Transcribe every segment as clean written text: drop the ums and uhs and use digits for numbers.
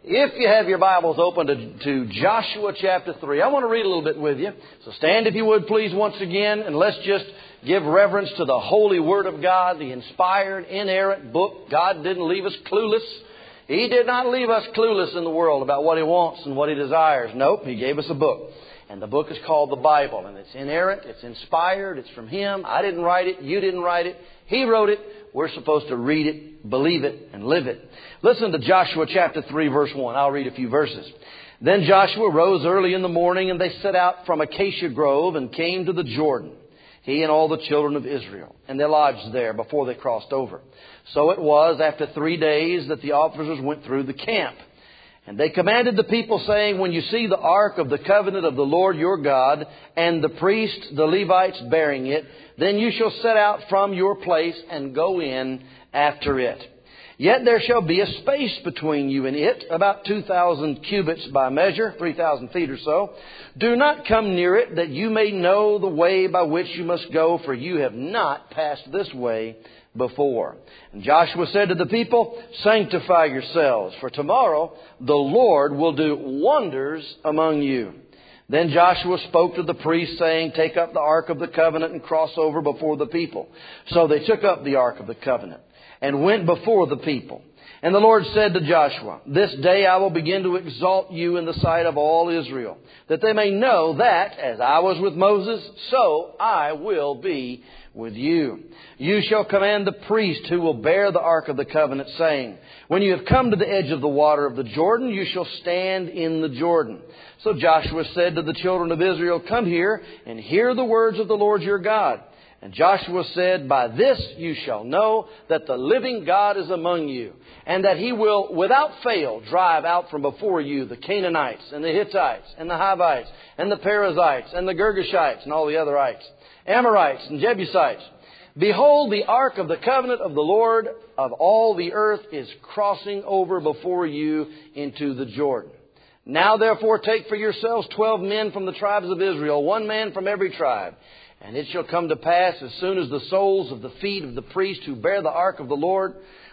If you have your Bibles open to Joshua chapter 3, I want to read a little bit with you. So stand if you would please once again, and let's just give reverence to the holy Word of God, the inspired, inerrant book. God didn't leave us clueless. He did not leave us clueless in the world about what He wants and what He desires. Nope, He gave us a book. And the book is called the Bible. And it's inerrant, it's inspired, it's from Him. I didn't write it, you didn't write it. He wrote it. We're supposed to read it, believe it, and live it. Listen to Joshua chapter 3, verse 1. I'll read a few verses. Then Joshua rose early in the morning, and they set out from Acacia Grove and came to the Jordan, he and all the children of Israel. And they lodged there before they crossed over. So it was after 3 days that the officers went through the camp. And they commanded the people, saying, when you see the ark of the covenant of the Lord your God, and the priests, the Levites, bearing it, then you shall set out from your place and go in after it. Yet there shall be a space between you and it, about 2,000 cubits by measure, 3,000 feet or so. Do not come near it, that you may know the way by which you must go, for you have not passed this way before. And Joshua said to the people, sanctify yourselves, for tomorrow the Lord will do wonders among you. Then Joshua spoke to the priests, saying, take up the ark of the covenant and cross over before the people. So they took up the ark of the covenant and went before the people. And the Lord said to Joshua, this day I will begin to exalt you in the sight of all Israel, that they may know that, as I was with Moses, so I will be with you. You shall command the priest who will bear the ark of the covenant, saying, when you have come to the edge of the water of the Jordan, you shall stand in the Jordan. So Joshua said to the children of Israel, come here and hear the words of the Lord your God. And Joshua said, by this you shall know that the living God is among you, and that He will without fail drive out from before you the Canaanites and the Hittites and the Hivites and the Perizzites and the Girgashites and all the other ites, Amorites and Jebusites. Behold, the ark of the covenant of the Lord of all the earth is crossing over before you into the Jordan. Now therefore take for yourselves 12 men from the tribes of Israel, one man from every tribe. And it shall come to pass, as soon as the soles of the feet of the priests who bear the ark of the Lord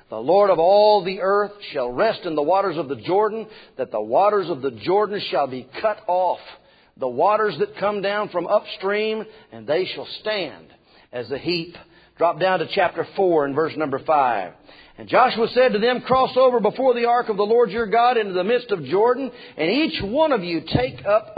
of all the earth, shall rest in the waters of the Jordan, that the waters of the Jordan shall be cut off, the waters that come down from upstream, and they shall stand as a heap. Drop down to chapter 4 and verse number 5. And Joshua said to them, cross over before the ark of the Lord your God into the midst of Jordan, and each one of you take up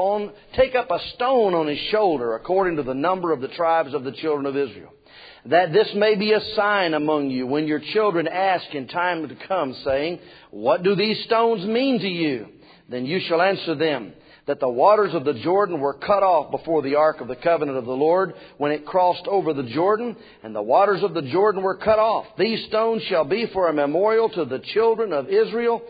a stone on his shoulder, according to the number of the tribes of the children of Israel, that this may be a sign among you when your children ask in time to come, saying, what do these stones mean to you? Then you shall answer them, that the waters of the Jordan were cut off before the ark of the covenant of the Lord when it crossed over the Jordan, and the waters of the Jordan were cut off. These stones shall be for a memorial to the children of Israel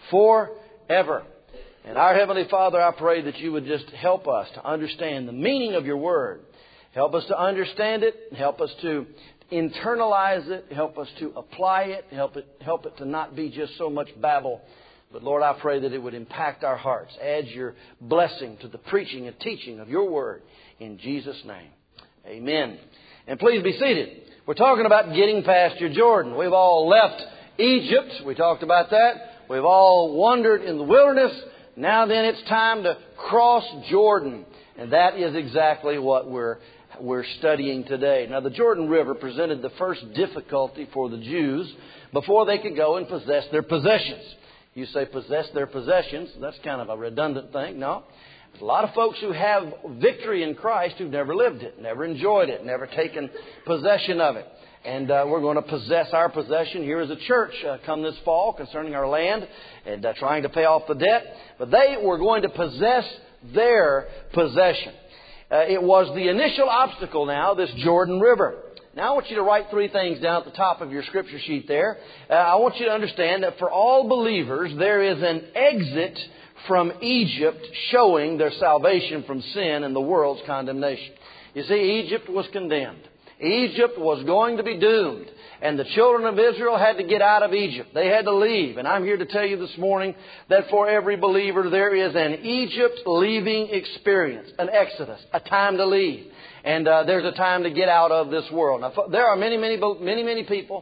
forever. And our Heavenly Father, I pray that you would just help us to understand the meaning of your word. Help us to understand it. Help us to internalize it. Help us to apply it. Help it to not be just so much babble. But Lord, I pray that it would impact our hearts. Add your blessing to the preaching and teaching of your word. In Jesus' name, amen. And please be seated. We're talking about getting past your Jordan. We've all left Egypt. We talked about that. We've all wandered in the wilderness. Now then it's time to cross Jordan. And that is exactly what we're studying today. Now the Jordan River presented the first difficulty for the Jews before they could go and possess their possessions. You say possess their possessions. That's kind of a redundant thing. No. There's a lot of folks who have victory in Christ who've never lived it, never enjoyed it, never taken possession of it. And we're going to possess our possession here as a church come this fall concerning our land and trying to pay off the debt. But they were going to possess their possession. It was the initial obstacle now, this Jordan River. Now I want you to write 3 things down at the top of your scripture sheet there. I want you to understand that for all believers, there is an exit from Egypt showing their salvation from sin and the world's condemnation. You see, Egypt was condemned. Egypt was going to be doomed. And the children of Israel had to get out of Egypt. They had to leave. And I'm here to tell you this morning that for every believer there is an Egypt leaving experience, an exodus, a time to leave. And there's a time to get out of this world. Now, there are many people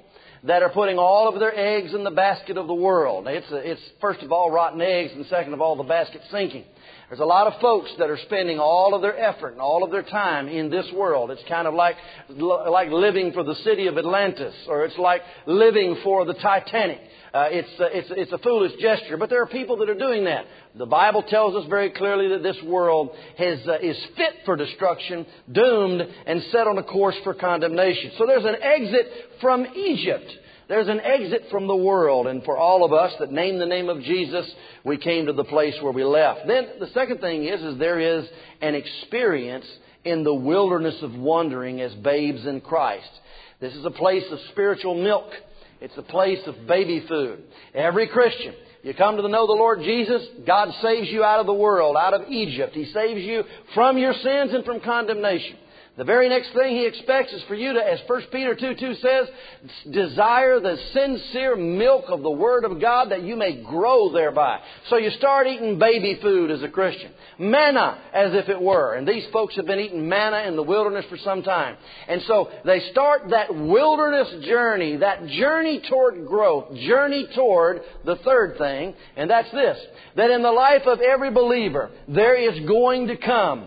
that are putting all of their eggs in the basket of the world. It's first of all rotten eggs, and second of all the basket sinking. There's a lot of folks that are spending all of their effort and all of their time in this world. It's kind of like living for the city of Atlantis, or it's like living for the Titanic. It's a foolish gesture, but there are people that are doing that. The Bible tells us very clearly that this world is fit for destruction, doomed, and set on a course for condemnation. So there's an exit from Egypt. There's an exit from the world. And for all of us that name the name of Jesus, we came to the place where we left. Then the second thing is there is an experience in the wilderness of wandering as babes in Christ. This is a place of spiritual milk. It's a place of baby food. Every Christian, you come to know the Lord Jesus, God saves you out of the world, out of Egypt. He saves you from your sins and from condemnation. The very next thing He expects is for you to, as 1 Peter 2:2 says, desire the sincere milk of the Word of God that you may grow thereby. So you start eating baby food as a Christian. Manna, as if it were. And these folks have been eating manna in the wilderness for some time. And so they start that wilderness journey, that journey toward growth, journey toward the third thing, and that's this, that in the life of every believer, there is going to come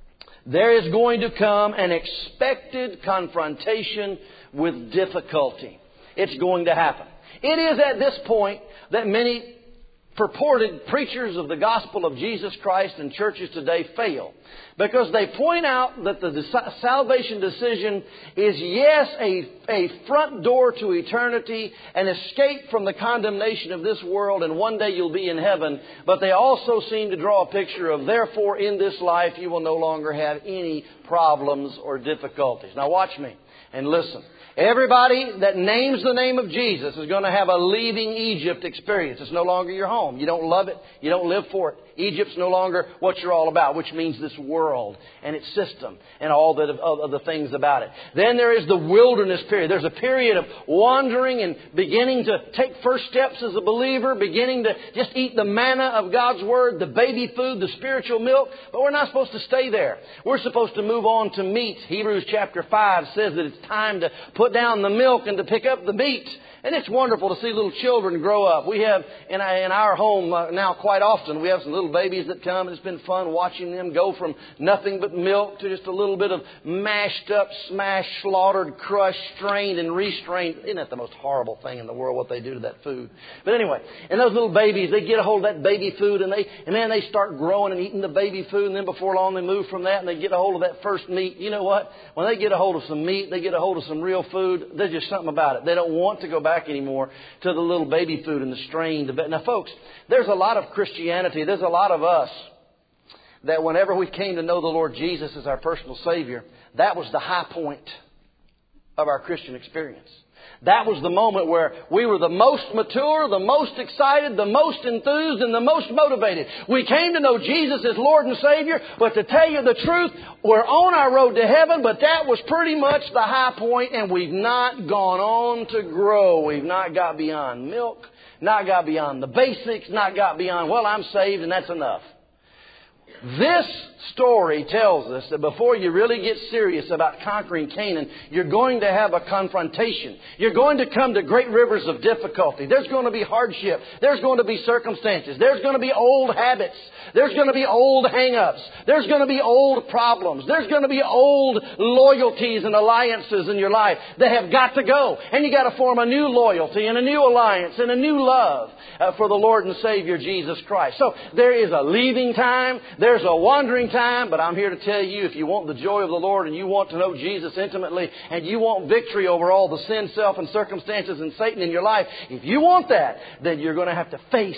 an expected confrontation with difficulty. It's going to happen. It is at this point that many purported preachers of the gospel of Jesus Christ in churches today fail. Because they point out that the salvation decision is, yes, a front door to eternity, an escape from the condemnation of this world, and one day you'll be in heaven. But they also seem to draw a picture of, therefore, in this life you will no longer have any problems or difficulties. Now watch me and listen. Everybody that names the name of Jesus is going to have a leaving Egypt experience. It's no longer your home. You don't love it. You don't live for it. Egypt's no longer what you're all about, which means this world and its system and all of the things about it. Then there is the wilderness period. There's a period of wandering and beginning to take first steps as a believer, beginning to just eat the manna of God's Word, the baby food, the spiritual milk. But we're not supposed to stay there. We're supposed to move on to meat. Hebrews chapter 5 says that it's time to put down the milk and to pick up the meat. And it's wonderful to see little children grow up. We have in our home now quite often, we have some little babies that come. It's been fun watching them go from nothing but milk to just a little bit of mashed up, smashed, slaughtered, crushed, strained and restrained. Isn't that the most horrible thing in the world, what they do to that food? But anyway, and those little babies, they get a hold of that baby food and then they start growing and eating the baby food. And then before long they move from that and they get a hold of that first meat. You know what? When they get a hold of some meat, they get a hold of some real food, there's just something about it. They don't want to go back anymore to the little baby food and the strained. Now folks, there's a lot of Christianity, there's a lot of us that whenever we came to know the Lord Jesus as our personal Savior, that was the high point of our Christian experience. That was the moment where we were the most mature, the most excited, the most enthused, and the most motivated. We came to know Jesus as Lord and Savior, but to tell you the truth, we're on our road to heaven, but that was pretty much the high point, and we've not gone on to grow. We've not got beyond milk, not got beyond the basics, not got beyond, well, I'm saved and that's enough. This story tells us that before you really get serious about conquering Canaan, you're going to have a confrontation. You're going to come to great rivers of difficulty. There's going to be hardship. There's going to be circumstances. There's going to be old habits. There's going to be old hang-ups. There's going to be old problems. There's going to be old loyalties and alliances in your life that have got to go. And you got to form a new loyalty and a new alliance and a new love for the Lord and Savior Jesus Christ. So there is a leaving time. There's a wandering time, but I'm here to tell you, if you want the joy of the Lord and you want to know Jesus intimately and you want victory over all the sin, self, and circumstances and Satan in your life, if you want that, then you're going to have to face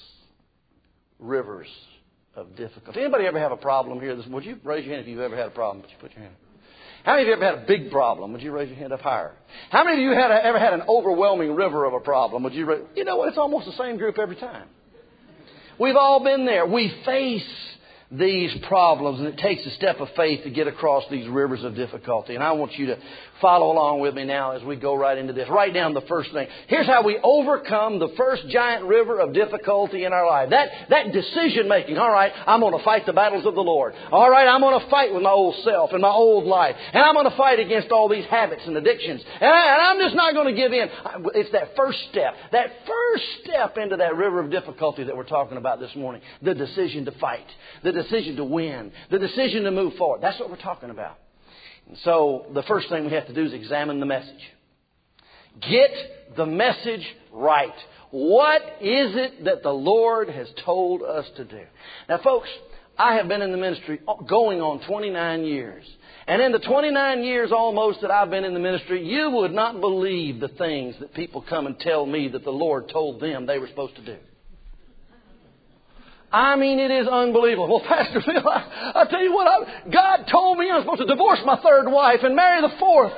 rivers of difficulty. Anybody ever have a problem here? Would you raise your hand if you've ever had a problem? Would you put your hand up? How many of you ever had a big problem? Would you raise your hand up higher? How many of you ever had an overwhelming river of a problem? Would you You know what? It's almost the same group every time. We've all been there. We face these problems, and it takes a step of faith to get across these rivers of difficulty. And I want you to follow along with me now as we go right into this. Write down the first thing. Here's how we overcome the first giant river of difficulty in our life. That decision making. All right, I'm going to fight the battles of the Lord. All right, I'm going to fight with my old self and my old life. And I'm going to fight against all these habits and addictions. And I'm just not going to give in. It's that first step. That first step into that river of difficulty that we're talking about this morning. The decision to fight. The decision to win. The decision to move forward. That's what we're talking about. And so the first thing we have to do is examine the message. Get the message right. What is it that the Lord has told us to do? Now, folks, I have been in the ministry going on 29 years. And in the 29 years almost that I've been in the ministry, you would not believe the things that people come and tell me that the Lord told them they were supposed to do. I mean, it is unbelievable. Well, Pastor Phil, I tell you what, God told me I'm supposed to divorce my third wife and marry the fourth.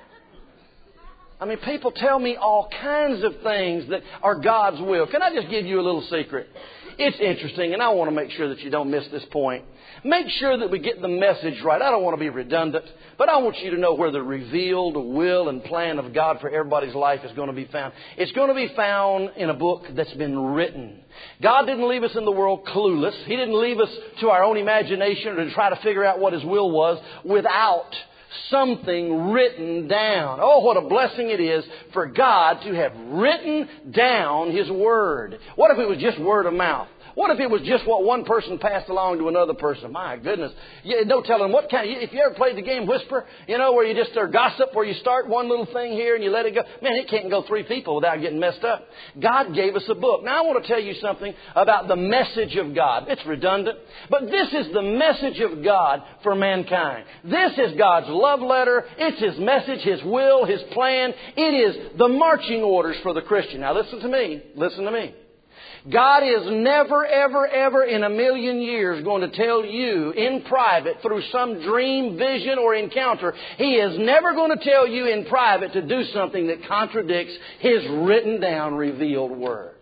I mean, people tell me all kinds of things that are God's will. Can I just give you a little secret? It's interesting, and I want to make sure that you don't miss this point. Make sure that we get the message right. I don't want to be redundant, but I want you to know where the revealed will and plan of God for everybody's life is going to be found. It's going to be found in a book that's been written. God didn't leave us in the world clueless. He didn't leave us to our own imagination or to try to figure out what His will was without something written down. Oh, what a blessing it is for God to have written down His Word. What if it was just word of mouth? What if it was just what one person passed along to another person? My goodness. No telling what kind. If you ever played the game Whisper, where you just gossip, where you start one little thing here and you let it go. Man, it can't go three people without getting messed up. God gave us a book. Now I want to tell you something about the message of God. It's redundant, but this is the message of God for mankind. This is God's love letter. It's His message, His will, His plan. It is the marching orders for the Christian. Now listen to me. Listen to me. God is never, ever, ever in a million years going to tell you in private through some dream, vision, or encounter. He is never going to tell you in private to do something that contradicts His written down, revealed Word.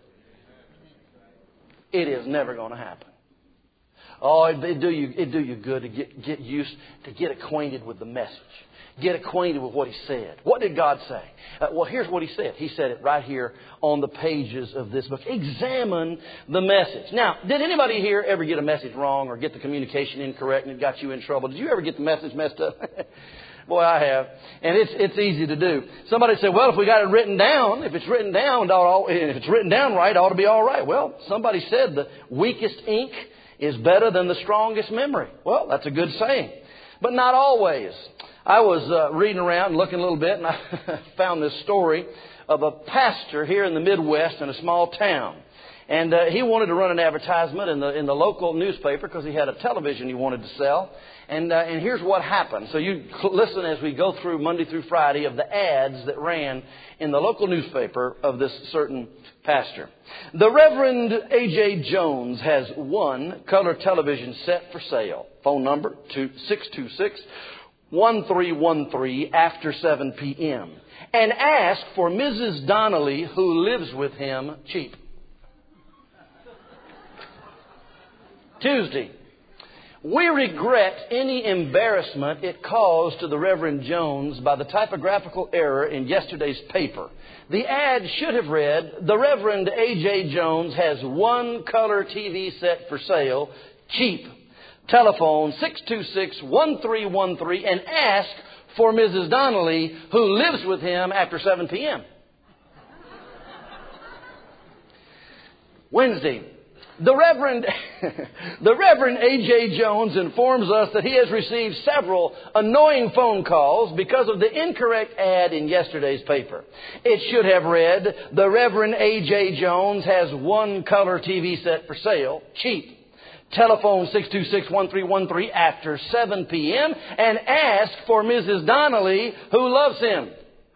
It is never going to happen. Oh, it'd do you good to get acquainted with the message. Get acquainted with what He said. What did God say? Well, here's what He said. He said it right here on the pages of this book. Examine the message. Now, did anybody here ever get a message wrong or get the communication incorrect and it got you in trouble? Did you ever get the message messed up? Boy, I have. And it's easy to do. Somebody said, well, if we got it written down, if it's written down right, it ought to be all right. Well, somebody said the weakest ink is better than the strongest memory. Well, that's a good saying. But not always. I was reading around and looking a little bit, and I found this story of a pastor here in the Midwest in a small town. And he wanted to run an advertisement in the local newspaper because he had a television he wanted to sell. And here's what happened. So you listen as we go through Monday through Friday of the ads that ran in the local newspaper of this certain pastor. The Reverend A.J. Jones has one color television set for sale. Phone number 626-1313 after 7 p.m. And ask for Mrs. Donnelly, who lives with him, cheap. Tuesday. We regret any embarrassment it caused to the Reverend Jones by the typographical error in yesterday's paper. The ad should have read, the Reverend A.J. Jones has one color TV set for sale, cheap. Telephone 626-1313 and ask for Mrs. Donnelly, who lives with him after 7 p.m. Wednesday. The Reverend A.J. Jones informs us that he has received several annoying phone calls because of the incorrect ad in yesterday's paper. It should have read, the Reverend A.J. Jones has one color TV set for sale, cheap. Telephone 626-1313 after 7 p.m. and ask for Mrs. Donnelly, who loves him.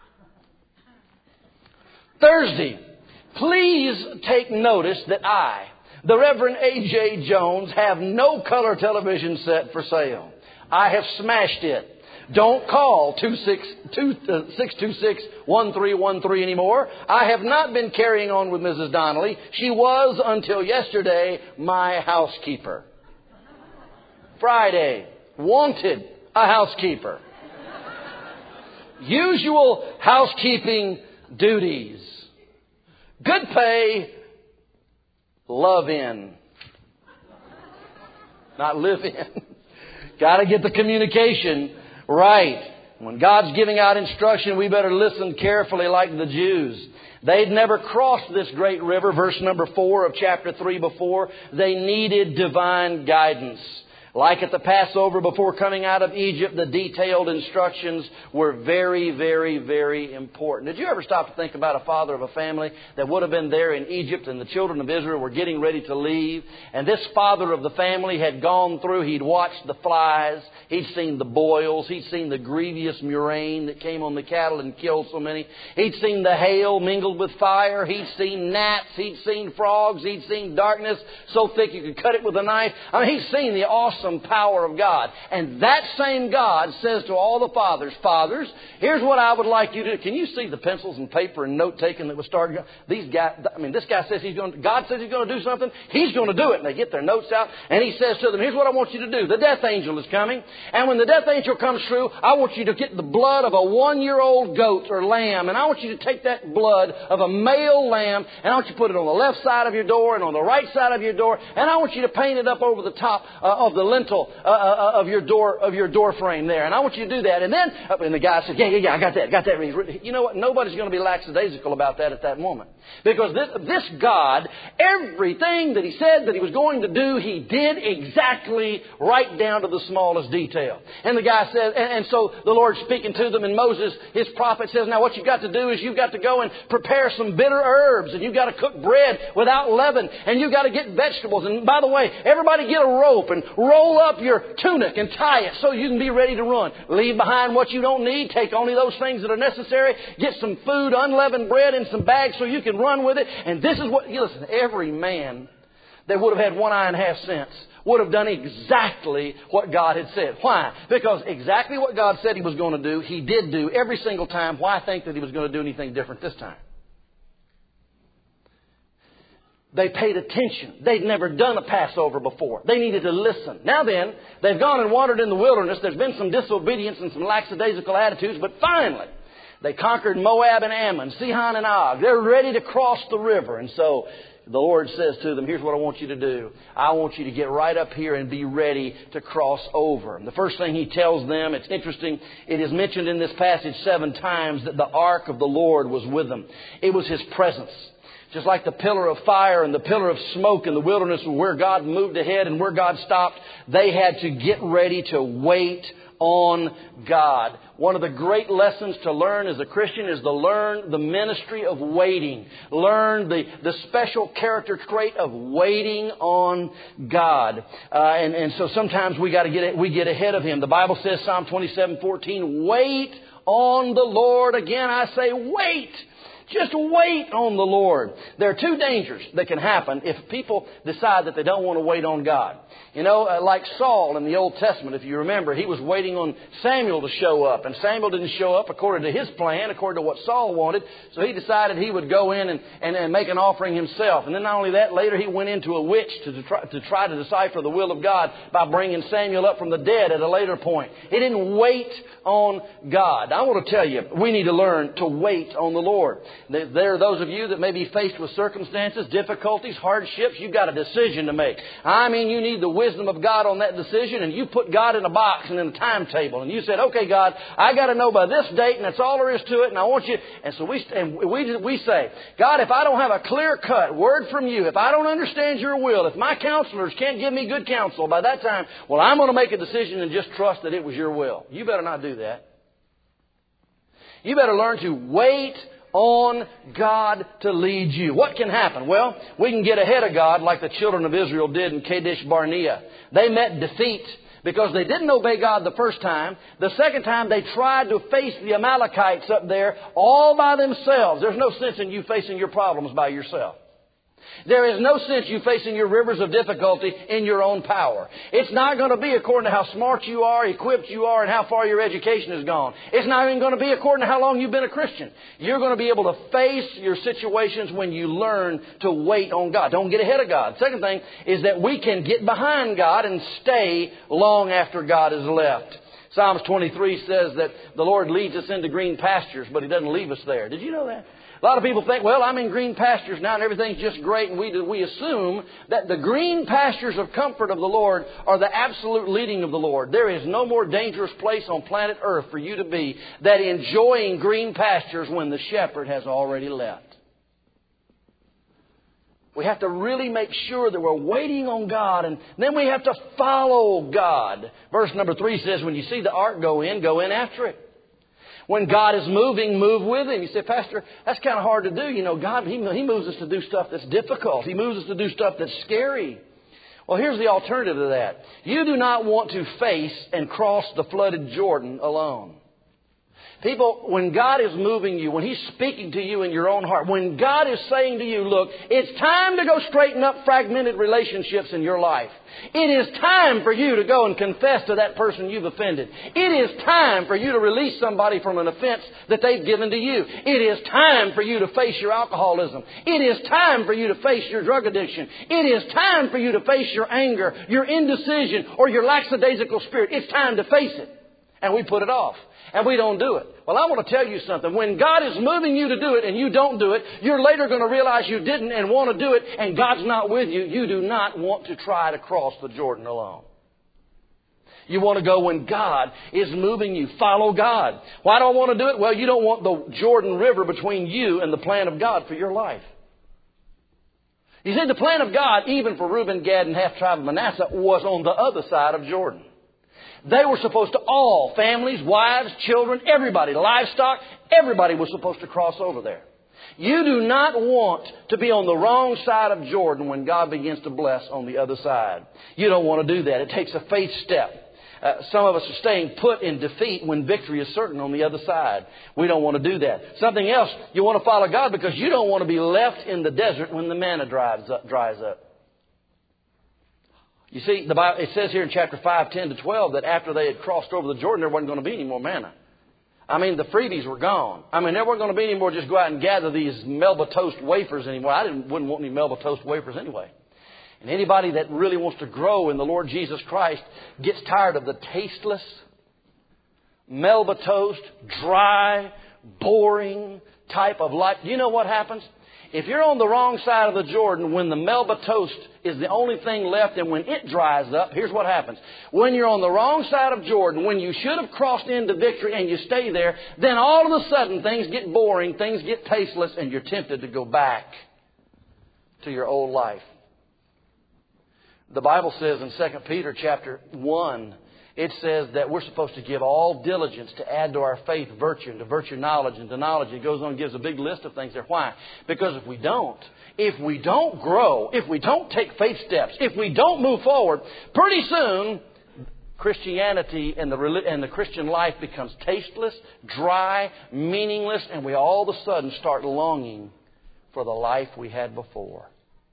Thursday. Please take notice that I, the Reverend A.J. Jones, have no color television set for sale. I have smashed it. Don't call 626-1313 anymore. I have not been carrying on with Mrs. Donnelly. She was, until yesterday, my housekeeper. Friday. Wanted a housekeeper. Usual housekeeping duties. Good pay. Love in. Not live in. Got to get the communication right. When God's giving out instruction, we better listen carefully like the Jews. They'd never crossed this great river, verse number 4 of chapter 3 before. They needed divine guidance. Like at the Passover before coming out of Egypt, the detailed instructions were very, very, very important. Did you ever stop to think about a father of a family that would have been there in Egypt and the children of Israel were getting ready to leave? And this father of the family had gone through, he'd watched the flies, he'd seen the boils, he'd seen the grievous murrain that came on the cattle and killed so many. He'd seen the hail mingled with fire, he'd seen gnats, he'd seen frogs, he'd seen darkness so thick you could cut it with a knife. I mean, he'd seen the awesome power of God. And that same God says to all the fathers, fathers, here's what I would like you to do. Can you see the pencils and paper and note taking that was started? These guys, this guy says God says He's going to do something. He's going to do it. And they get their notes out and He says to them, here's what I want you to do. The death angel is coming. And when the death angel comes through, I want you to get the blood of a 1-year-old goat or lamb. And I want you to take that blood of a male lamb and I want you to put it on the left side of your door and on the right side of your door. And I want you to paint it up over the top of the lintel of your door frame there, and I want you to do that. And then, and the guy says, "Yeah, I got that." You know what? Nobody's going to be lackadaisical about that at that moment, because this God, everything that He said that He was going to do, He did exactly right down to the smallest detail. And the guy says, and so the Lord's speaking to them, and Moses, his prophet, says, "Now what you've got to do is you've got to go and prepare some bitter herbs, and you've got to cook bread without leaven, and you've got to get vegetables. And by the way, everybody get a rope and roll up your tunic and tie it so you can be ready to run. Leave behind what you don't need. Take only those things that are necessary. Get some food, unleavened bread in some bags so you can run with it." And this is what, listen, every man that would have had 1 eye and half sense would have done exactly what God had said. Why? Because exactly what God said He was going to do, He did do every single time. Why think that He was going to do anything different this time? They paid attention. They'd never done a Passover before. They needed to listen. Now then, they've gone and wandered in the wilderness. There's been some disobedience and some lackadaisical attitudes, but finally, they conquered Moab and Ammon, Sihon and Og. They're ready to cross the river. And so the Lord says to them, here's what I want you to do. I want you to get right up here and be ready to cross over. And the first thing He tells them, it's interesting, it is mentioned in this passage 7 times that the ark of the Lord was with them. It was His presence. Just like the pillar of fire and the pillar of smoke in the wilderness where God moved ahead and where God stopped, they had to get ready to wait on God. One of the great lessons to learn as a Christian is to learn the ministry of waiting. Learn the special character trait of waiting on God. And so sometimes we get ahead of Him. The Bible says, Psalm 27:14, wait on the Lord. Again, I say wait. Just wait on the Lord. There are 2 dangers that can happen if people decide that they don't want to wait on God. You know, like Saul in the Old Testament, if you remember, he was waiting on Samuel to show up. And Samuel didn't show up according to his plan, according to what Saul wanted. So he decided he would go in and make an offering himself. And then not only that, later he went into a witch to try to decipher the will of God by bringing Samuel up from the dead at a later point. He didn't wait on God. I want to tell you, we need to learn to wait on the Lord. There are those of you that may be faced with circumstances, difficulties, hardships. You've got a decision to make. I mean, you need the wisdom of God on that decision, and you put God in a box and in a timetable. And you said, okay, God, I got to know by this date, and that's all there is to it, and I want you. And so we say, God, if I don't have a clear-cut word from you, if I don't understand your will, if my counselors can't give me good counsel by that time, well, I'm going to make a decision and just trust that it was your will. You better not do that. You better learn to wait on God to lead you. What can happen? Well, we can get ahead of God like the children of Israel did in Kadesh Barnea. They met defeat because they didn't obey God the first time. The second time they tried to face the Amalekites up there all by themselves. There's no sense in you facing your problems by yourself. There is no sense you facing your rivers of difficulty in your own power. It's not going to be according to how smart you are, equipped you are, and how far your education has gone. It's not even going to be according to how long you've been a Christian. You're going to be able to face your situations when you learn to wait on God. Don't get ahead of God. Second thing is that we can get behind God and stay long after God has left. Psalms 23 says that the Lord leads us into green pastures, but He doesn't leave us there. Did you know that? A lot of people think, well, I'm in green pastures now and everything's just great, and we assume that the green pastures of comfort of the Lord are the absolute leading of the Lord. There is no more dangerous place on planet Earth for you to be than enjoying green pastures when the shepherd has already left. We have to really make sure that we're waiting on God, and then we have to follow God. Verse number 3 says, when you see the ark go in after it. When God is moving, move with Him. You say, Pastor, that's kind of hard to do. You know, God, He moves us to do stuff that's difficult. He moves us to do stuff that's scary. Well, here's the alternative to that. You do not want to face and cross the flooded Jordan alone. People, when God is moving you, when He's speaking to you in your own heart, when God is saying to you, look, it's time to go straighten up fragmented relationships in your life. It is time for you to go and confess to that person you've offended. It is time for you to release somebody from an offense that they've given to you. It is time for you to face your alcoholism. It is time for you to face your drug addiction. It is time for you to face your anger, your indecision, or your lackadaisical spirit. It's time to face it. And we put it off. And we don't do it. Well, I want to tell you something. When God is moving you to do it and you don't do it, you're later going to realize you didn't and want to do it, and God's not with you. You do not want to try to cross the Jordan alone. You want to go when God is moving you. Follow God. Why do I want to do it? Well, you don't want the Jordan River between you and the plan of God for your life. You see, the plan of God, even for Reuben, Gad, and half tribe of Manasseh, was on the other side of Jordan. They were supposed to all, families, wives, children, everybody, livestock, everybody was supposed to cross over there. You do not want to be on the wrong side of Jordan when God begins to bless on the other side. You don't want to do that. It takes a faith step. Some of us are staying put in defeat when victory is certain on the other side. We don't want to do that. Something else, you want to follow God because you don't want to be left in the desert when the manna dries up. You see, the Bible, it says here in chapter 5, 10 to 12, that after they had crossed over the Jordan, there wasn't going to be any more manna. I mean, the freebies were gone. I mean, there wasn't going to be any more just go out and gather these Melba Toast wafers anymore. I wouldn't want any Melba Toast wafers anyway. And anybody that really wants to grow in the Lord Jesus Christ gets tired of the tasteless, Melba Toast, dry, boring type of life. Do you know what happens? If you're on the wrong side of the Jordan, when the Melba Toast is the only thing left and when it dries up, here's what happens. When you're on the wrong side of Jordan, when you should have crossed into victory and you stay there, then all of a sudden things get boring, things get tasteless, and you're tempted to go back to your old life. The Bible says in 2 Peter chapter 1, it says that we're supposed to give all diligence to add to our faith virtue, and to virtue knowledge, and to knowledge. It goes on and gives a big list of things there. Why? Because if we don't grow, if we don't take faith steps, if we don't move forward, pretty soon Christianity and the Christian life becomes tasteless, dry, meaningless, and we all of a sudden start longing for the life we had before.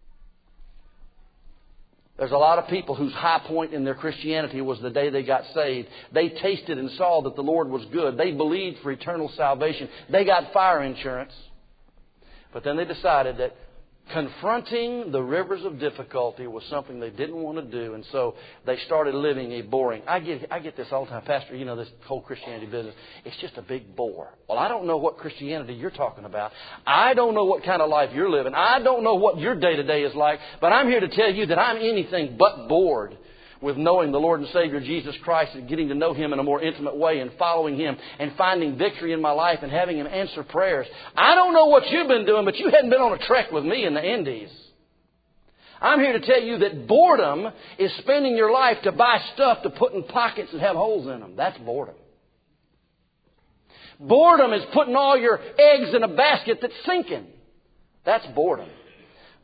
There's a lot of people whose high point in their Christianity was the day they got saved. They tasted and saw that the Lord was good. They believed for eternal salvation. They got fire insurance. But then they decided that confronting the rivers of difficulty was something they didn't want to do. And so they started living a boring. I get this all the time. Pastor, you know, this whole Christianity business, it's just a big bore. Well, I don't know what Christianity you're talking about. I don't know what kind of life you're living. I don't know what your day-to-day is like. But I'm here to tell you that I'm anything but bored with knowing the Lord and Savior Jesus Christ and getting to know Him in a more intimate way and following Him and finding victory in my life and having Him answer prayers. I don't know what you've been doing, but you hadn't been on a trek with me in the Indies. I'm here to tell you that boredom is spending your life to buy stuff to put in pockets and have holes in them. That's boredom. Boredom is putting all your eggs in a basket that's sinking. That's boredom.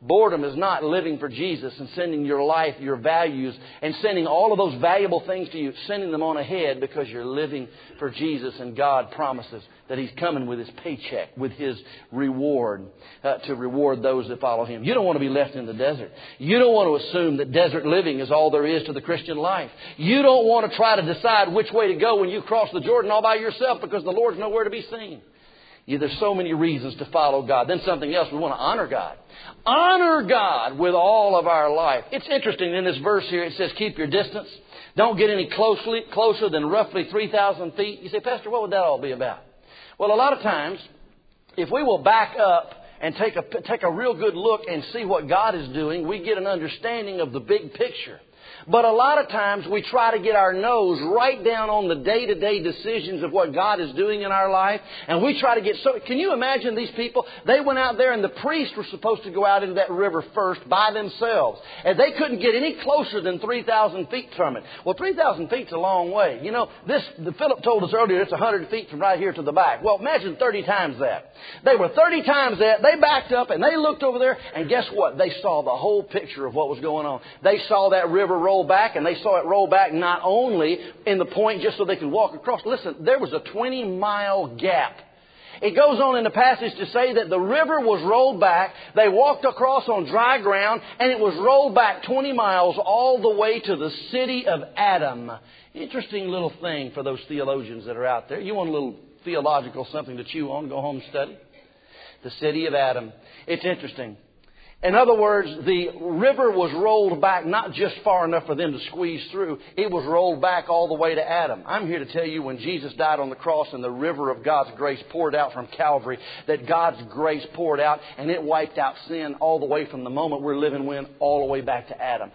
Boredom is not living for Jesus and sending your life, your values, and sending all of those valuable things to you, sending them on ahead because you're living for Jesus and God promises that He's coming with His paycheck, with His reward, to reward those that follow Him. You don't want to be left in the desert. You don't want to assume that desert living is all there is to the Christian life. You don't want to try to decide which way to go when you cross the Jordan all by yourself because the Lord's nowhere to be seen. There's so many reasons to follow God. Then something else, we want to honor God. Honor God with all of our life. It's interesting in this verse here, it says keep your distance. Don't get any closer than roughly 3,000 feet. You say, Pastor, what would that all be about? Well, a lot of times, if we will back up and take a real good look and see what God is doing, we get an understanding of the big picture. But a lot of times we try to get our nose right down on the day-to-day decisions of what God is doing in our life. And we try to get so... Can you imagine these people? They went out there and the priests were supposed to go out into that river first by themselves. And they couldn't get any closer than 3,000 feet from it. Well, 3,000 feet's a long way. You know, Philip told us earlier it's 100 feet from right here to the back. Well, imagine 30 times that. They were 30 times that. They backed up and they looked over there. And guess what? They saw the whole picture of what was going on. They saw that river roll back, and they saw it roll back not only in the point just so they could walk across. Listen, there was a 20-mile gap. It goes on in the passage to say that the river was rolled back. They walked across on dry ground, and it was rolled back 20 miles all the way to the city of Adam. Interesting little thing for those theologians that are out there. You want a little theological something to chew on, go home and study? The city of Adam. It's interesting. In other words, the river was rolled back not just far enough for them to squeeze through. It was rolled back all the way to Adam. I'm here to tell you when Jesus died on the cross and the river of God's grace poured out from Calvary, that God's grace poured out and it wiped out sin all the way from the moment we're living in all the way back to Adam.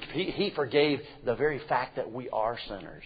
He forgave the very fact that we are sinners,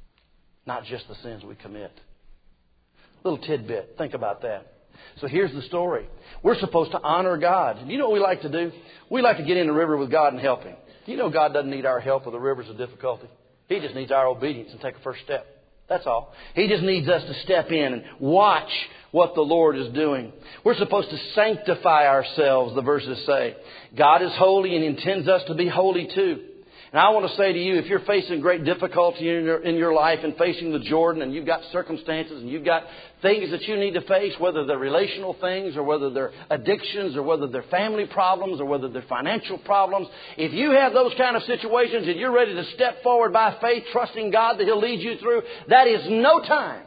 not just the sins we commit. Little tidbit. Think about that. So here's the story. We're supposed to honor God. And you know what we like to do? We like to get in the river with God and help Him. You know God doesn't need our help with the rivers of difficulty. He just needs our obedience and take a first step. That's all. He just needs us to step in and watch what the Lord is doing. We're supposed to sanctify ourselves, the verses say. God is holy and intends us to be holy too. And I want to say to you, if you're facing great difficulty in your life and facing the Jordan and you've got circumstances and you've got things that you need to face, whether they're relational things or whether they're addictions or whether they're family problems or whether they're financial problems, if you have those kind of situations and you're ready to step forward by faith, trusting God that He'll lead you through, that is no time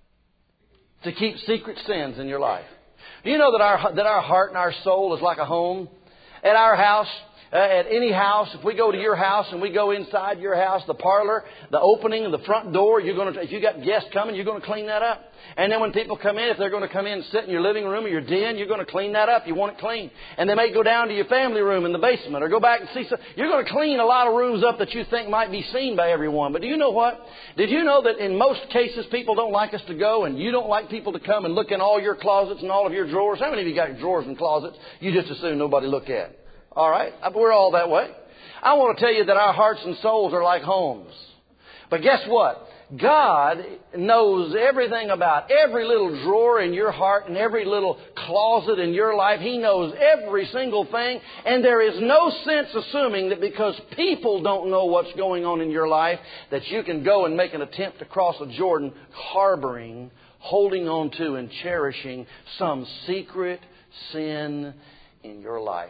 to keep secret sins in your life. Do you know that our heart and our soul is like a home? At our house, at any house, if we go to your house and we go inside your house, the parlor, the opening and the front door, if you got guests coming, you're going to clean that up. And then when people come in, if they're going to come in and sit in your living room or your den, you're going to clean that up. You want it clean. And they may go down to your family room in the basement or go back and see. You're going to clean a lot of rooms up that you think might be seen by everyone. But do you know what? Did you know that in most cases people don't like us to go and you don't like people to come and look in all your closets and all of your drawers? How many of you got drawers and closets you just assume nobody look at? All right? We're all that way. I want to tell you that our hearts and souls are like homes. But guess what? God knows everything about every little drawer in your heart and every little closet in your life. He knows every single thing. And there is no sense assuming that because people don't know what's going on in your life, that you can go and make an attempt to cross a Jordan harboring, holding on to and cherishing some secret sin in your life.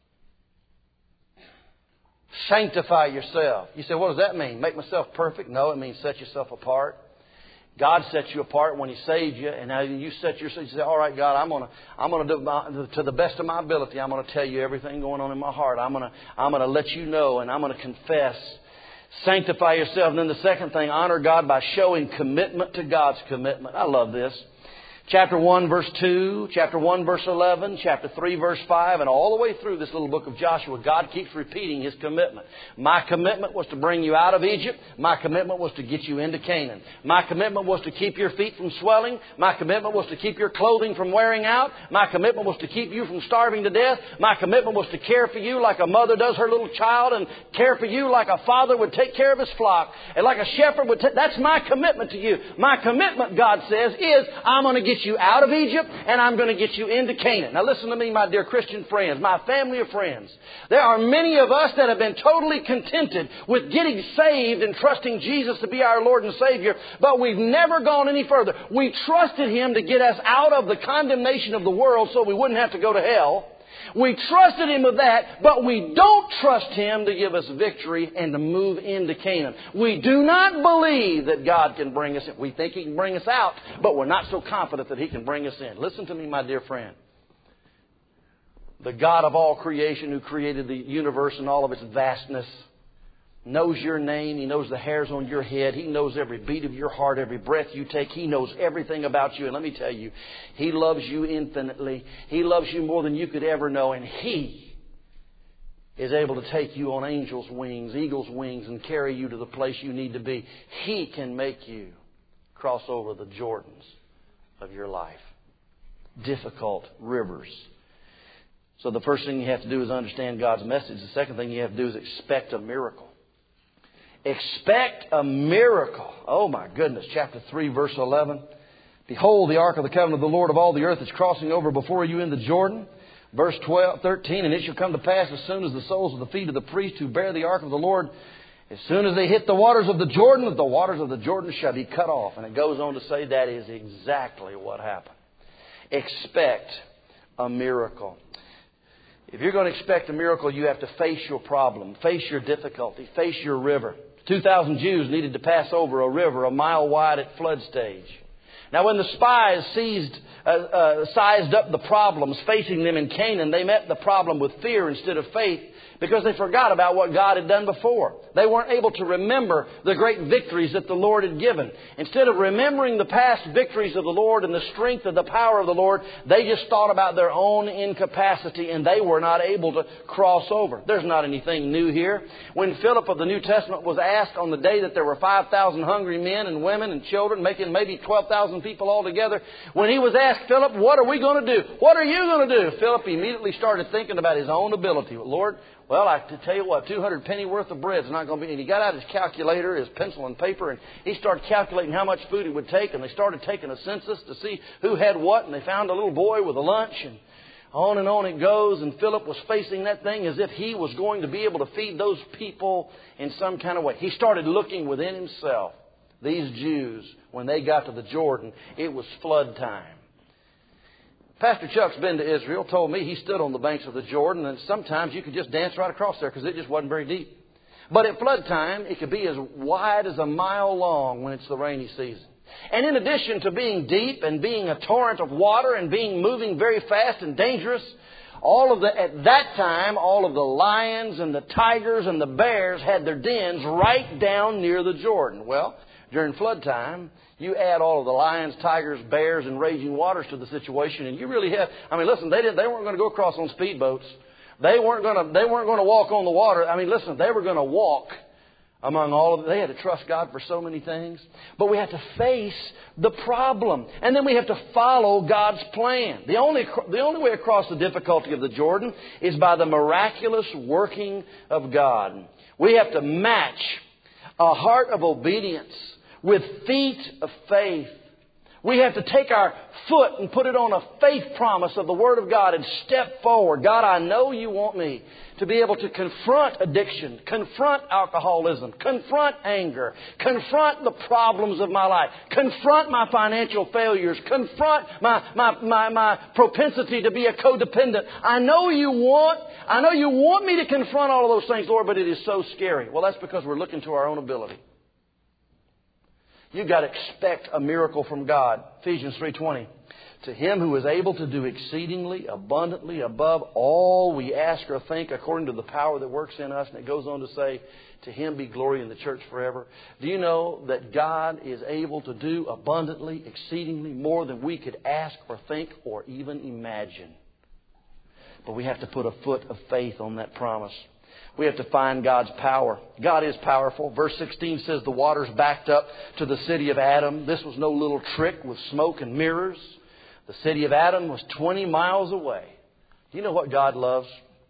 Sanctify yourself. You say, what does that mean? Make myself perfect? No, it means set yourself apart. God sets you apart when He saved you, and now you set yourself. You say, "All right, God, I'm gonna do to the best of my ability. I'm gonna tell you everything going on in my heart. I'm gonna let you know, and I'm gonna confess." Sanctify yourself. And then the second thing, honor God by showing commitment to God's commitment. I love this. Chapter 1, verse 2, chapter 1, verse 11, chapter 3, verse 5, and all the way through this little book of Joshua, God keeps repeating His commitment. My commitment was to bring you out of Egypt. My commitment was to get you into Canaan. My commitment was to keep your feet from swelling. My commitment was to keep your clothing from wearing out. My commitment was to keep you from starving to death. My commitment was to care for you like a mother does her little child and care for you like a father would take care of his flock and like a shepherd would take. That's my commitment to you. My commitment, God says, is I'm going to get get you out of Egypt, and I'm going to get you into Canaan. Now listen to me, my dear Christian friends, my family of friends. There are many of us that have been totally contented with getting saved and trusting Jesus to be our Lord and Savior, but we've never gone any further. We trusted Him to get us out of the condemnation of the world so we wouldn't have to go to hell. We trusted Him with that, but we don't trust Him to give us victory and to move into Canaan. We do not believe that God can bring us in. We think He can bring us out, but we're not so confident that He can bring us in. Listen to me, my dear friend. The God of all creation who created the universe and all of its vastness knows your name. He knows the hairs on your head. He knows every beat of your heart, every breath you take. He knows everything about you. And let me tell you, He loves you infinitely. He loves you more than you could ever know. And He is able to take you on angels' wings, eagles' wings, and carry you to the place you need to be. He can make you cross over the Jordans of your life. Difficult rivers. So the first thing you have to do is understand God's message. The second thing you have to do is expect a miracle. Expect a miracle. Oh my goodness. Chapter 3, verse 11. Behold, the ark of the covenant of the Lord of all the earth is crossing over before you in the Jordan. Verse 13. And it shall come to pass as soon as the soles of the feet of the priests who bear the ark of the Lord, as soon as they hit the waters of the Jordan, that the waters of the Jordan shall be cut off. And it goes on to say that is exactly what happened. Expect a miracle. If you're going to expect a miracle, you have to face your problem, face your difficulty, face your river. 2,000 Jews needed to pass over a river a mile wide at flood stage. Now, when the spies sized up the problems facing them in Canaan, they met the problem with fear instead of faith because they forgot about what God had done before. They weren't able to remember the great victories that the Lord had given. Instead of remembering the past victories of the Lord and the strength of the power of the Lord, they just thought about their own incapacity and they were not able to cross over. There's not anything new here. When Philip of the New Testament was asked on the day that there were 5,000 hungry men and women and children, making maybe 12,000 people altogether, when he was asked, Philip, what are we going to do? What are you going to do? Philip immediately started thinking about his own ability. Lord, well, I tell you what, 200 penny worth of bread is not going to be. And he got out his calculator, his pencil and paper, and he started calculating how much food it would take. And they started taking a census to see who had what. And they found a little boy with a lunch. And on it goes. And Philip was facing that thing as if he was going to be able to feed those people in some kind of way. He started looking within himself. These Jews, when they got to the Jordan, it was flood time. Pastor Chuck's been to Israel, told me he stood on the banks of the Jordan, and sometimes you could just dance right across there because it just wasn't very deep. But at flood time, it could be as wide as a mile long when it's the rainy season. And in addition to being deep and being a torrent of water and being moving very fast and dangerous, at that time, all of the lions and the tigers and the bears had their dens right down near the Jordan. Well, during flood time, you add all of the lions, tigers, bears, and raging waters to the situation, and you really have. I mean, listen, they weren't going to go across on speedboats. They weren't going to walk on the water. I mean, listen, they were going to walk among all of them. They had to trust God for so many things. But we have to face the problem, and then we have to follow God's plan. The only way across the difficulty of the Jordan is by the miraculous working of God. We have to match a heart of obedience with feet of faith. We have to take our foot and put it on a faith promise of the Word of God and step forward. God, I know you want me to be able to confront addiction, confront alcoholism, confront anger, confront the problems of my life, confront my financial failures, confront my propensity to be a codependent. I know you want me to confront all of those things, Lord, but it is so scary. Well, that's because we're looking to our own ability. You've got to expect a miracle from God. Ephesians 3:20. To Him who is able to do exceedingly abundantly above all we ask or think according to the power that works in us. And it goes on to say, to Him be glory in the church forever. Do you know that God is able to do abundantly, exceedingly more than we could ask or think or even imagine? But we have to put a foot of faith on that promise. We have to find God's power. God is powerful. Verse 16 says the waters backed up to the city of Adam. This was no little trick with smoke and mirrors. The city of Adam was 20 miles away. Do you know what God loves?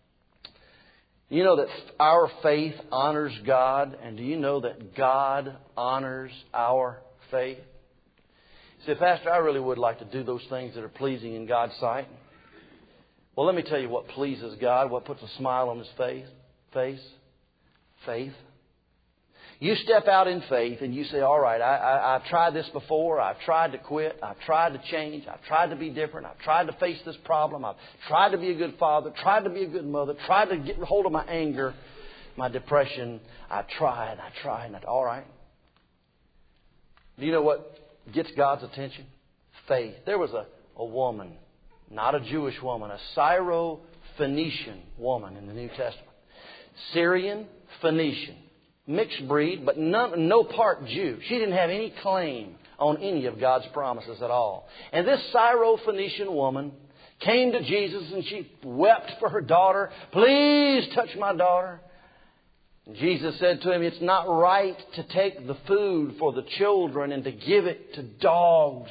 You know that our faith honors God, and do you know that God honors our faith? Say, Pastor, I really would like to do those things that are pleasing in God's sight. Well, let me tell you what pleases God, what puts a smile on His face. Faith. You step out in faith and you say, all right, I've tried this before. I've tried to quit. I've tried to change. I've tried to be different. I've tried to face this problem. I've tried to be a good father, tried to be a good mother, tried to get hold of my anger, my depression. I tried. All right. Do you know what gets God's attention? Faith. There was a woman, not a Jewish woman, a Syro-Phoenician woman in the New Testament. Syrian, Phoenician. Mixed breed, but no part Jew. She didn't have any claim on any of God's promises at all. And this Syro-Phoenician woman came to Jesus and she wept for her daughter. Please touch my daughter. And Jesus said to him, it's not right to take the food for the children and to give it to dogs.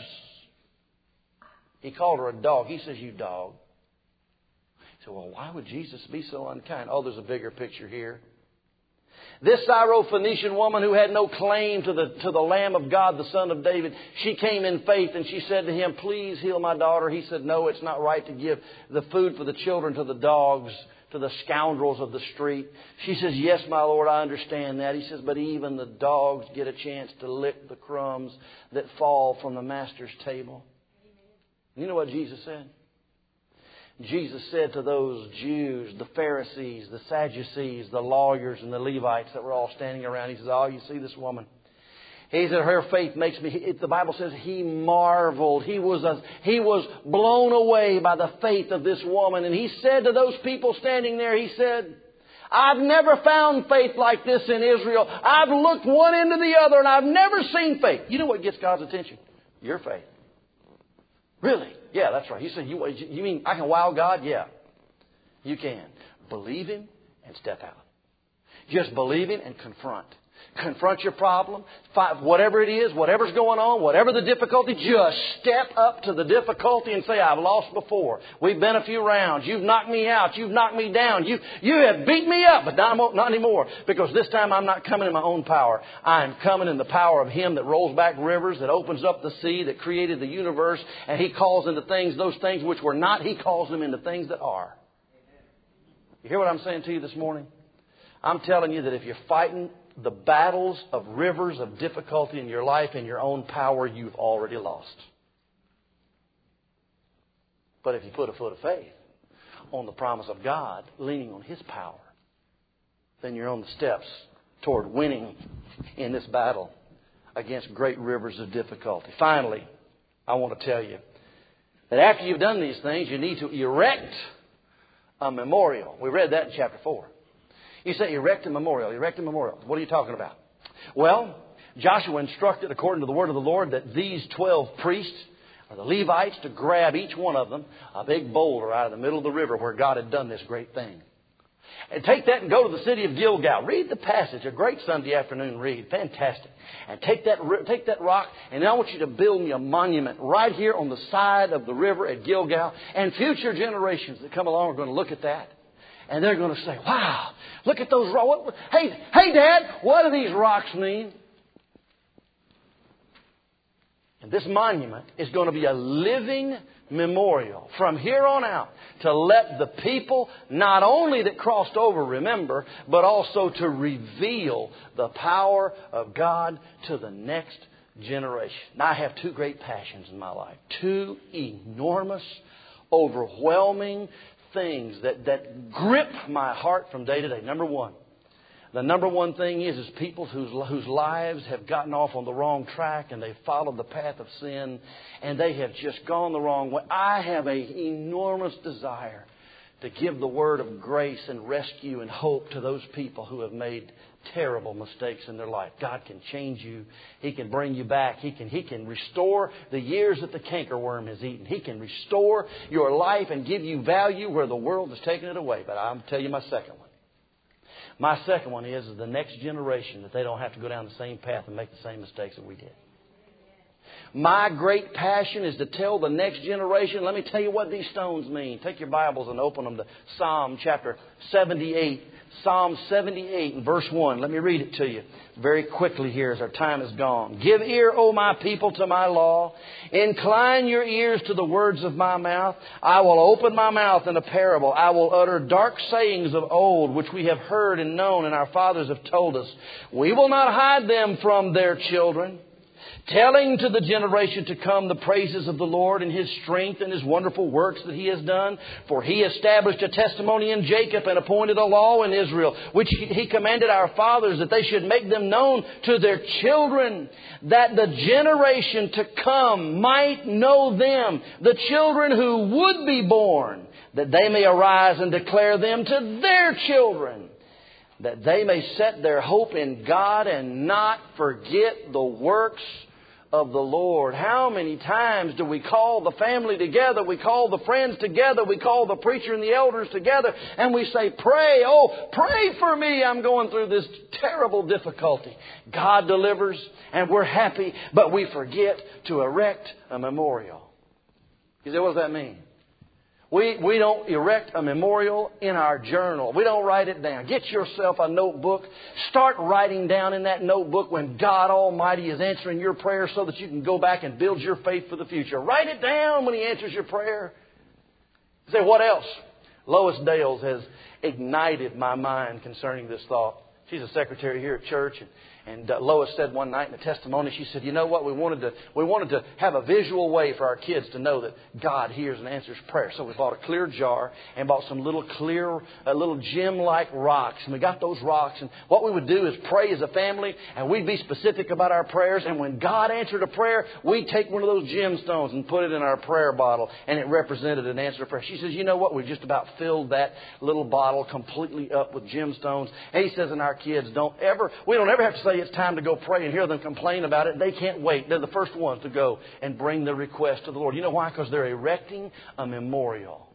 He called her a dog. He says, you dog. He said, well, why would Jesus be so unkind? Oh, there's a bigger picture here. This Syro-Phoenician woman who had no claim to the Lamb of God, the Son of David, she came in faith and she said to him, please heal my daughter. He said, no, it's not right to give the food for the children to the dogs, to the scoundrels of the street. She says, yes, my Lord, I understand that. He says, but even the dogs get a chance to lick the crumbs that fall from the Master's table. You know what Jesus said? Jesus said to those Jews, the Pharisees, the Sadducees, the lawyers, and the Levites that were all standing around, He says, oh, you see this woman? He said, her faith makes me, the Bible says He marveled. He was blown away by the faith of this woman. And He said to those people standing there, He said, I've never found faith like this in Israel. I've looked one into the other and I've never seen faith. You know what gets God's attention? Your faith. Really? Yeah, that's right. He said, you mean I can wow God? Yeah, you can. Believe Him and step out. Just believe Him and confront. Confront your problem. Whatever it is, whatever's going on, whatever the difficulty, just step up to the difficulty and say, I've lost before. We've been a few rounds. You've knocked me out. You've knocked me down. You have beat me up, but not anymore. Because this time I'm not coming in my own power. I'm coming in the power of Him that rolls back rivers, that opens up the sea, that created the universe. And He calls into things, those things which were not, He calls them into things that are. You hear what I'm saying to you this morning? I'm telling you that if you're fighting the battles of rivers of difficulty in your life in your own power, you've already lost. But if you put a foot of faith on the promise of God, leaning on His power, then you're on the steps toward winning in this battle against great rivers of difficulty. Finally, I want to tell you that after you've done these things, you need to erect a memorial. We read that in chapter 4. You say, erect a memorial. Erect a memorial. What are you talking about? Well, Joshua instructed, according to the word of the Lord, that these 12 priests, or the Levites, to grab each one of them a big boulder out of the middle of the river where God had done this great thing. And take that and go to the city of Gilgal. Read the passage. A great Sunday afternoon read. Fantastic. And take that rock, and I want you to build me a monument right here on the side of the river at Gilgal. And future generations that come along are going to look at that. And they're going to say, wow, look at those rocks. Hey, Dad, what do these rocks mean? And this monument is going to be a living memorial from here on out to let the people not only that crossed over remember, but also to reveal the power of God to the next generation. Now, I have two great passions in my life. Two enormous, overwhelming things that grip my heart from day to day. Number one. The number one thing is people whose lives have gotten off on the wrong track and they've followed the path of sin and they have just gone the wrong way. I have an enormous desire to give the word of grace and rescue and hope to those people who have made terrible mistakes in their life. God can change you. He can bring you back. He can restore the years that the cankerworm has eaten. He can restore your life and give you value where the world has taken it away. But I'll tell you my second one. My second one is the next generation, that they don't have to go down the same path and make the same mistakes that we did. My great passion is to tell the next generation. Let me tell you what these stones mean. Take your Bibles and open them to Psalm chapter 78. Psalm 78 and verse 1. Let me read it to you very quickly here as our time is gone. Give ear, O my people, to my law. Incline your ears to the words of my mouth. I will open my mouth in a parable. I will utter dark sayings of old, which we have heard and known, and our fathers have told us. We will not hide them from their children, telling to the generation to come the praises of the Lord and His strength and His wonderful works that He has done. For He established a testimony in Jacob and appointed a law in Israel, which He commanded our fathers that they should make them known to their children, that the generation to come might know them, the children who would be born, that they may arise and declare them to their children, that they may set their hope in God and not forget the works of the Lord. How many times do we call the family together? We call the friends together. We call the preacher and the elders together. And we say, pray. Oh, pray for me. I'm going through this terrible difficulty. God delivers and we're happy, but we forget to erect a memorial. You say, what does that mean? We don't erect a memorial in our journal. We don't write it down. Get yourself a notebook. Start writing down in that notebook when God Almighty is answering your prayer so that you can go back and build your faith for the future. Write it down when He answers your prayer. You say, what else? Lois Dales has ignited my mind concerning this thought. She's a secretary here at church, and Lois said one night in a testimony, she said, you know what, we wanted to have a visual way for our kids to know that God hears and answers prayer. So we bought a clear jar and bought some little gem-like rocks. And we got those rocks. And what we would do is pray as a family, and we'd be specific about our prayers. And when God answered a prayer, we'd take one of those gemstones and put it in our prayer bottle, and it represented an answer to prayer. She says, you know what, we just about filled that little bottle completely up with gemstones. And he says, and our kids we don't ever have to say it's time to go pray and hear them complain about it. They can't wait. They're the first ones to go and bring the request to the Lord. You know why? Because they're erecting a memorial.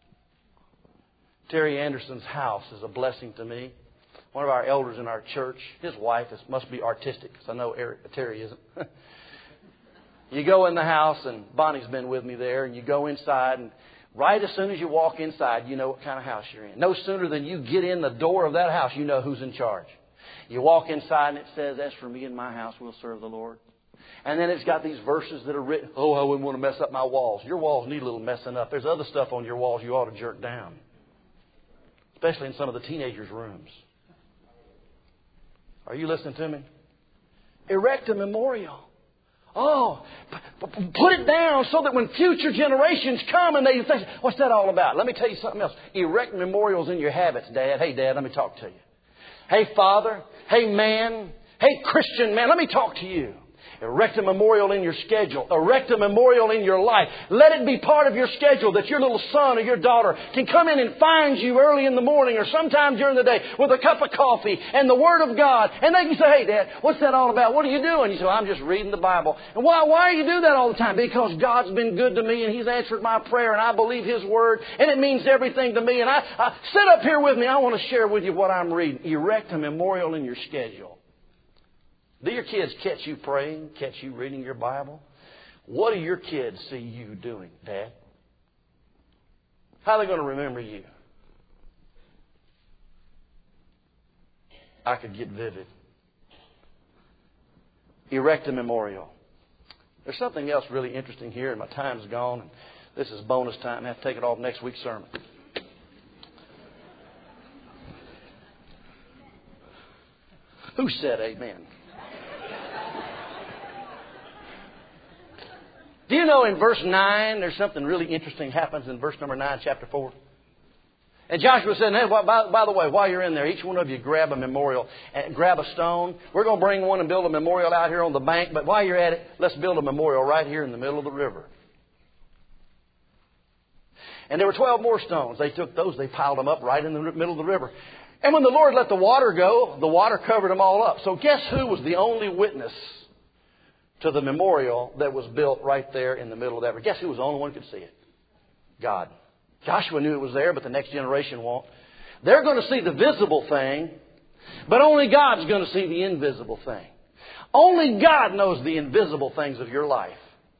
Terry Anderson's house is a blessing to me. One of our elders in our church, his wife must be artistic, because I know Terry isn't. You go in the house, and Bonnie's been with me there, and you go inside, and right as soon as you walk inside, you know what kind of house you're in. No sooner than you get in the door of that house, you know who's in charge. You walk inside and it says, as for me and my house, we'll serve the Lord. And then it's got these verses that are written, oh, I wouldn't want to mess up my walls. Your walls need a little messing up. There's other stuff on your walls you ought to jerk down. Especially in some of the teenagers' rooms. Are you listening to me? Erect a memorial. Oh, put it down so that when future generations come and they say, what's that all about? Let me tell you something else. Erect memorials in your habits, Dad. Hey, Dad, let me talk to you. Hey, Father. Hey, man. Hey, Christian man. Let me talk to you. Erect a memorial in your schedule. Erect a memorial in your life. Let it be part of your schedule that your little son or your daughter can come in and find you early in the morning or sometime during the day with a cup of coffee and the Word of God. And they can say, hey, Dad, what's that all about? What are you doing? You say, I'm just reading the Bible. And why do you do that all the time? Because God's been good to me and He's answered my prayer and I believe His Word and it means everything to me. And I sit up here with me. I want to share with you what I'm reading. Erect a memorial in your schedule. Do your kids catch you praying, catch you reading your Bible? What do your kids see you doing, Dad? How are they going to remember you? I could get vivid. Erect a memorial. There's something else really interesting here, and my time's gone. And this is bonus time. I have to take it off next week's sermon. Who said amen? Do you know in verse 9 there's something really interesting happens in verse number 9, chapter 4? And Joshua said, hey, by the way, while you're in there, each one of you grab a memorial and grab a stone. We're going to bring one and build a memorial out here on the bank. But while you're at it, let's build a memorial right here in the middle of the river. And there were 12 more stones. They took those, they piled them up right in the middle of the river. And when the Lord let the water go, the water covered them all up. So guess who was the only witness to the memorial that was built right there in the middle of that river? Guess who was the only one who could see it? God. Joshua knew it was there, but the next generation won't. They're going to see the visible thing, but only God's going to see the invisible thing. Only God knows the invisible things of your life.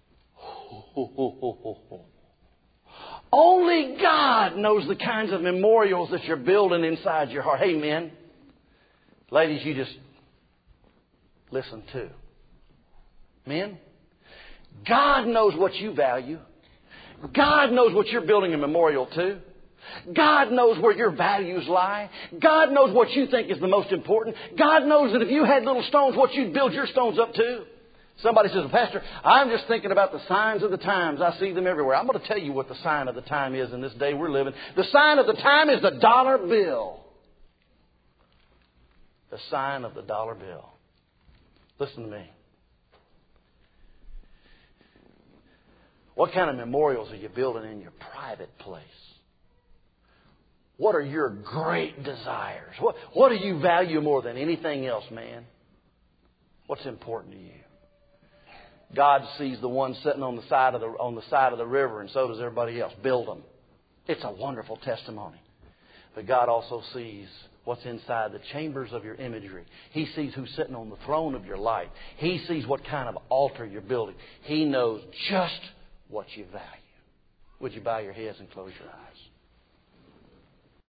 Only God knows the kinds of memorials that you're building inside your heart. Hey, men, ladies, you just listen too. Men, God knows what you value. God knows what you're building a memorial to. God knows where your values lie. God knows what you think is the most important. God knows that if you had little stones, what you'd build your stones up to. Somebody says, Pastor, I'm just thinking about the signs of the times. I see them everywhere. I'm going to tell you what the sign of the time is in this day we're living. The sign of the time is the dollar bill. The sign of the dollar bill. Listen to me. What kind of memorials are you building in your private place? What are your great desires? What do you value more than anything else, man? What's important to you? God sees the one sitting on the side of the river, and so does everybody else. Build them. It's a wonderful testimony. But God also sees what's inside the chambers of your imagery. He sees who's sitting on the throne of your life. He sees what kind of altar you're building. He knows just what you value. Would you bow your heads and close your eyes?